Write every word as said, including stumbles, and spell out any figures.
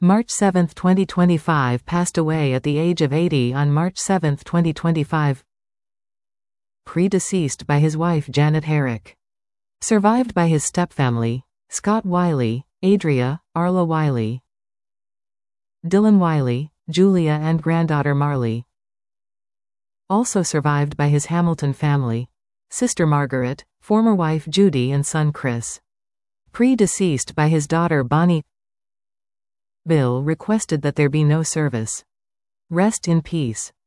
March seventh twenty twenty-five, passed away at the age of eighty on March seventh twenty twenty-five. Predeceased by his wife Janet Herrick. Survived by his stepfamily, Scott Wiley, Adria, Arla Wiley, Dylan Wiley, Julia and granddaughter Marley. Also survived by his Hamilton family, sister Margaret, former wife Judy and son Chris. Predeceased by his daughter Bonnie. Bill requested that there be no service. Rest in peace.